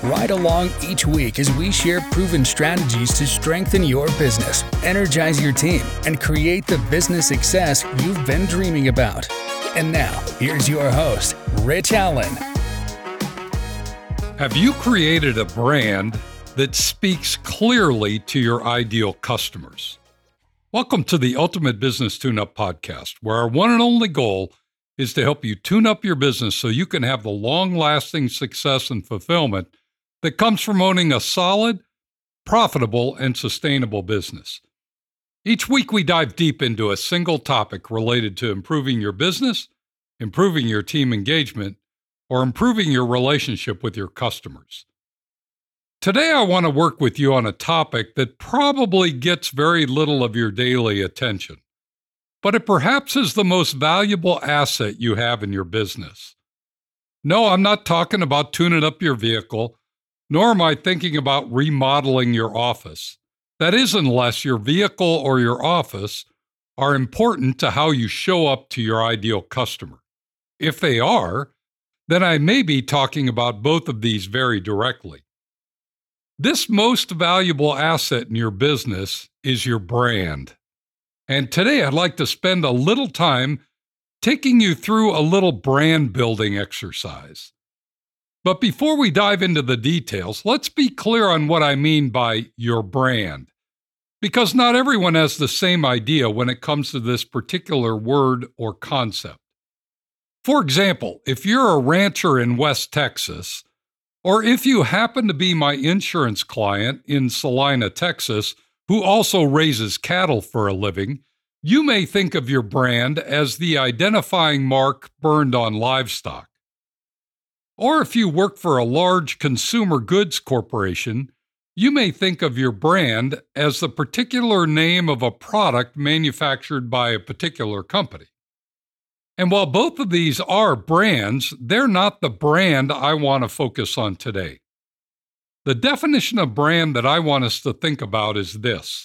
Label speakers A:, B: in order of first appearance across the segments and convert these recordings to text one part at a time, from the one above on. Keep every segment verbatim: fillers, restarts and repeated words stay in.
A: Ride along each week as we share proven strategies to strengthen your business, energize your team, and create the business success you've been dreaming about. And now, here's your host, Rich Allen.
B: Have you created a brand that speaks clearly to your ideal customers? Welcome to the Ultimate Business Tune-Up Podcast, where our one and only goal is to help you tune up your business so you can have the long-lasting success and fulfillment that comes from owning a solid, profitable, and sustainable business. Each week we dive deep into a single topic related to improving your business, improving your team engagement, or improving your relationship with your customers. Today I want to work with you on a topic that probably gets very little of your daily attention, but it perhaps is the most valuable asset you have in your business. No, I'm not talking about tuning up your vehicle, nor am I thinking about remodeling your office. That is, unless your vehicle or your office are important to how you show up to your ideal customer. If they are, then I may be talking about both of these very directly. This most valuable asset in your business is your brand. And today I'd like to spend a little time taking you through a little brand building exercise. But before we dive into the details, let's be clear on what I mean by your brand, because not everyone has the same idea when it comes to this particular word or concept. For example, if you're a rancher in West Texas, or if you happen to be my insurance client in Salina, Texas, who also raises cattle for a living, you may think of your brand as the identifying mark burned on livestock. Or if you work for a large consumer goods corporation, you may think of your brand as the particular name of a product manufactured by a particular company. And while both of these are brands, they're not the brand I want to focus on today. The definition of brand that I want us to think about is this: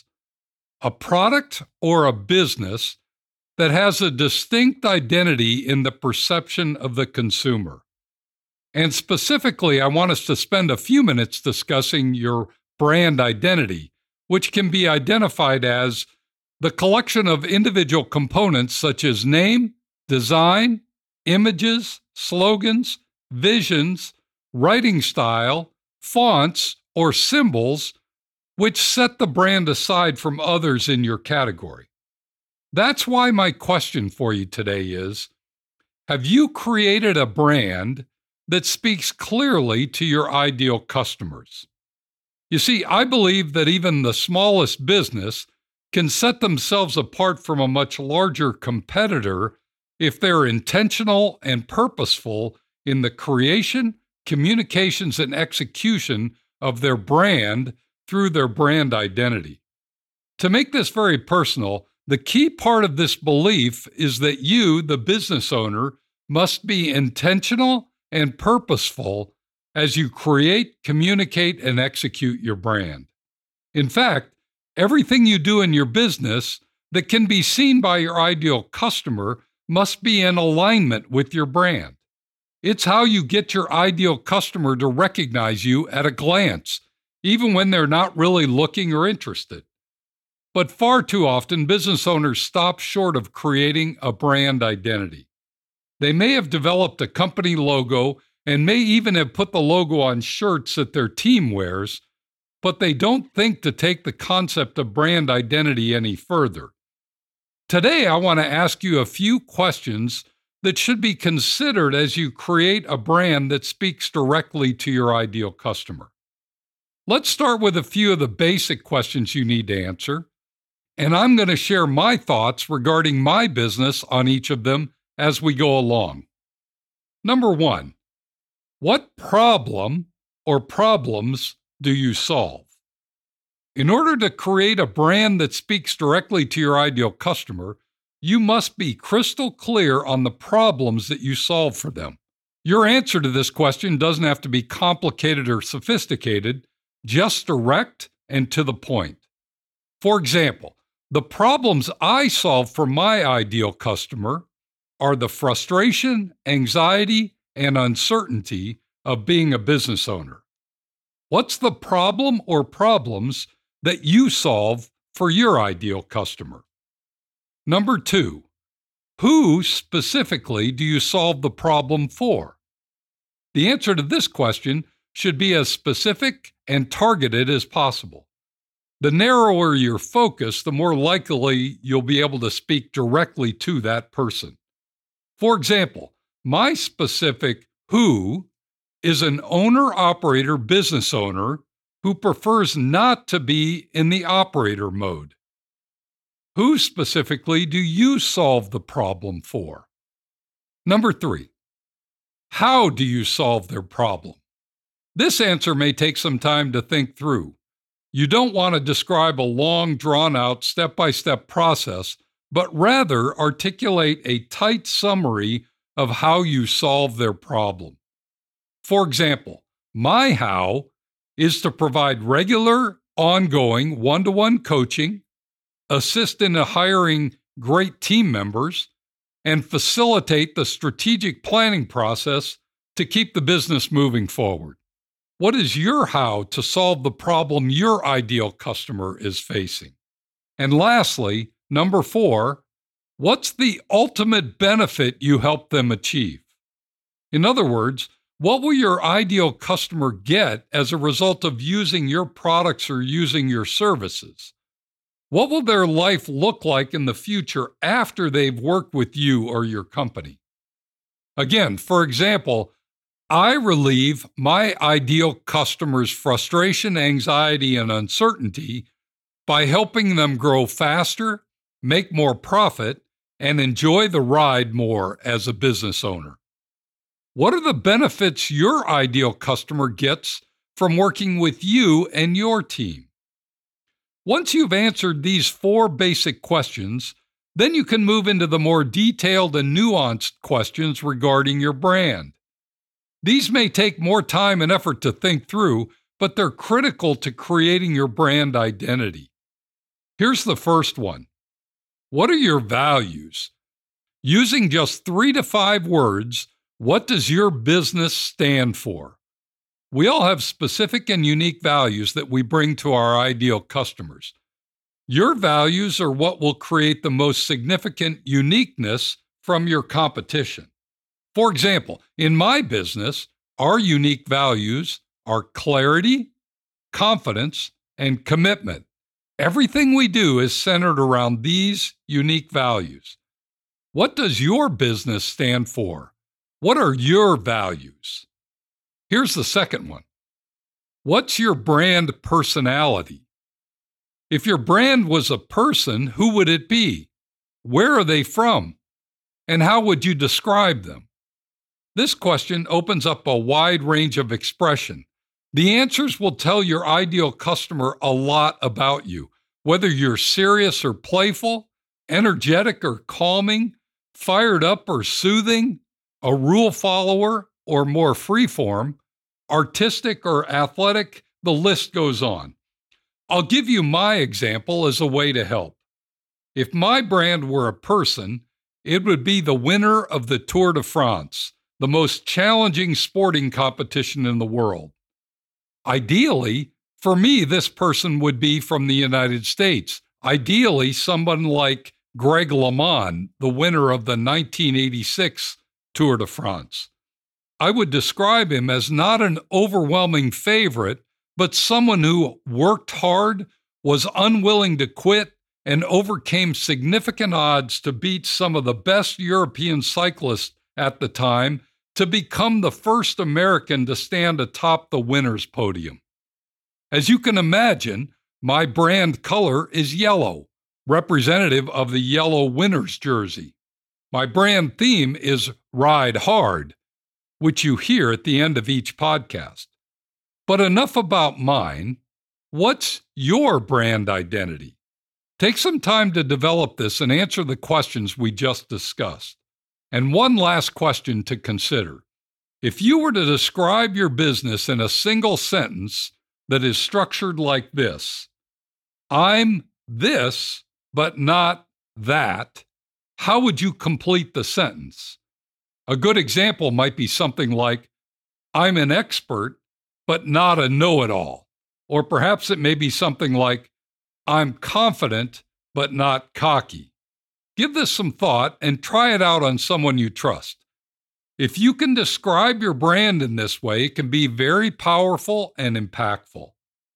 B: a product or a business that has a distinct identity in the perception of the consumer. And specifically, I want us to spend a few minutes discussing your brand identity, which can be identified as the collection of individual components such as name, design, images, slogans, visions, writing style, fonts, or symbols, which set the brand aside from others in your category. That's why my question for you today is, have you created a brand that speaks clearly to your ideal customers? You see, I believe that even the smallest business can set themselves apart from a much larger competitor if they're intentional and purposeful in the creation, communications, and execution of their brand through their brand identity. To make this very personal, the key part of this belief is that you, the business owner, must be intentional and purposeful as you create, communicate, and execute your brand. In fact, everything you do in your business that can be seen by your ideal customer must be in alignment with your brand. It's how you get your ideal customer to recognize you at a glance, even when they're not really looking or interested. But far too often, business owners stop short of creating a brand identity. They may have developed a company logo and may even have put the logo on shirts that their team wears, but they don't think to take the concept of brand identity any further. Today, I want to ask you a few questions that should be considered as you create a brand that speaks directly to your ideal customer. Let's start with a few of the basic questions you need to answer, and I'm going to share my thoughts regarding my business on each of them as we go along. Number one, what problem or problems do you solve? In order to create a brand that speaks directly to your ideal customer, you must be crystal clear on the problems that you solve for them. Your answer to this question doesn't have to be complicated or sophisticated, just direct and to the point. For example, the problems I solve for my ideal customer are the frustration, anxiety, and uncertainty of being a business owner. What's the problem or problems that you solve for your ideal customer? Number two, who specifically do you solve the problem for? The answer to this question should be as specific and targeted as possible. The narrower your focus, the more likely you'll be able to speak directly to that person. For example, my specific who is an owner-operator business owner who prefers not to be in the operator mode. Who specifically do you solve the problem for? Number three, how do you solve their problem? This answer may take some time to think through. You don't want to describe a long, drawn-out, step-by-step process, but rather articulate a tight summary of how you solve their problem. For example, my how is to provide regular, ongoing, one-to-one coaching, assist in hiring great team members, and facilitate the strategic planning process to keep the business moving forward. What is your how to solve the problem your ideal customer is facing? And lastly, number four, what's the ultimate benefit you help them achieve? In other words, what will your ideal customer get as a result of using your products or using your services? What will their life look like in the future after they've worked with you or your company? Again, for example, I relieve my ideal customer's frustration, anxiety, and uncertainty by helping them grow faster, make more profit, and enjoy the ride more as a business owner. What are the benefits your ideal customer gets from working with you and your team? Once you've answered these four basic questions, then you can move into the more detailed and nuanced questions regarding your brand. These may take more time and effort to think through, but they're critical to creating your brand identity. Here's the first one. What are your values? Using just three to five words, what does your business stand for? We all have specific and unique values that we bring to our ideal customers. Your values are what will create the most significant uniqueness from your competition. For example, in my business, our unique values are clarity, confidence, and commitment. Everything we do is centered around these unique values. What does your business stand for? What are your values? Here's the second one. What's your brand personality? If your brand was a person, who would it be? Where are they from? And how would you describe them? This question opens up a wide range of expression. The answers will tell your ideal customer a lot about you, whether you're serious or playful, energetic or calming, fired up or soothing, a rule follower or more freeform, artistic or athletic, the list goes on. I'll give you my example as a way to help. If my brand were a person, it would be the winner of the Tour de France, the most challenging sporting competition in the world. Ideally, for me, this person would be from the United States. Ideally, someone like Greg LeMond, the winner of the nineteen eighty-six Tour de France. I would describe him as not an overwhelming favorite, but someone who worked hard, was unwilling to quit, and overcame significant odds to beat some of the best European cyclists at the time to become the first American to stand atop the winner's podium. As you can imagine, my brand color is yellow, representative of the yellow winner's jersey. My brand theme is Ride Hard, which you hear at the end of each podcast. But enough about mine. What's your brand identity? Take some time to develop this and answer the questions we just discussed. And one last question to consider. If you were to describe your business in a single sentence that is structured like this, I'm this, but not that, how would you complete the sentence? A good example might be something like, I'm an expert but not a know-it-all. Or perhaps it may be something like, I'm confident, but not cocky. Give this some thought and try it out on someone you trust. If you can describe your brand in this way, it can be very powerful and impactful.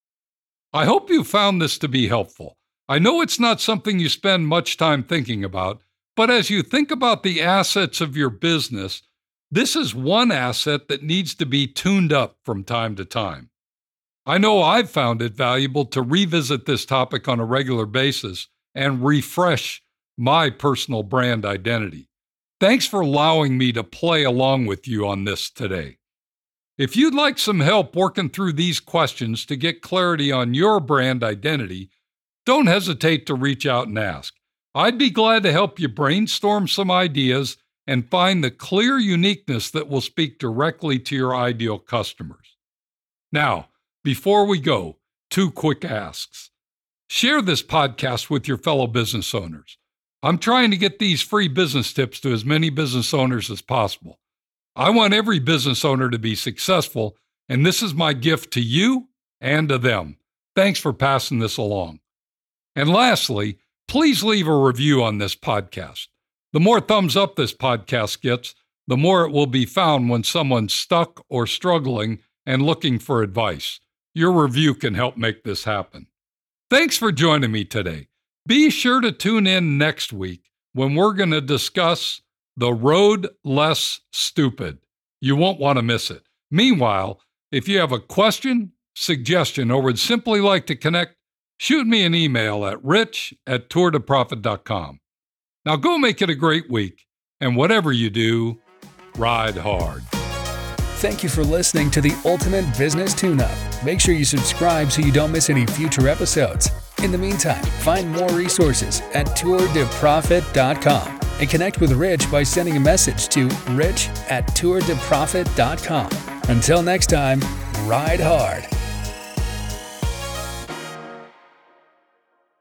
B: I hope you found this to be helpful. I know it's not something you spend much time thinking about, but as you think about the assets of your business, this is one asset that needs to be tuned up from time to time. I know I've found it valuable to revisit this topic on a regular basis and refresh my personal brand identity. Thanks for allowing me to play along with you on this today. If you'd like some help working through these questions to get clarity on your brand identity, don't hesitate to reach out and ask. I'd be glad to help you brainstorm some ideas and find the clear uniqueness that will speak directly to your ideal customers. Now, before we go, two quick asks. Share this podcast with your fellow business owners. I'm trying to get these free business tips to as many business owners as possible. I want every business owner to be successful, and this is my gift to you and to them. Thanks for passing this along. And lastly, please leave a review on this podcast. The more thumbs up this podcast gets, the more it will be found when someone's stuck or struggling and looking for advice. Your review can help make this happen. Thanks for joining me today. Be sure to tune in next week when we're going to discuss the road less stupid. You won't want to miss it. Meanwhile, if you have a question, suggestion, or would simply like to connect, shoot me an email at rich at tour to profit dot com. Now go make it a great week, and whatever you do, ride hard.
A: Thank you for listening to the Ultimate Business Tune-Up. Make sure you subscribe so you don't miss any future episodes. In the meantime, find more resources at tour to profit dot com and connect with Rich by sending a message to rich at tour to profit dot com. Until next time, ride hard.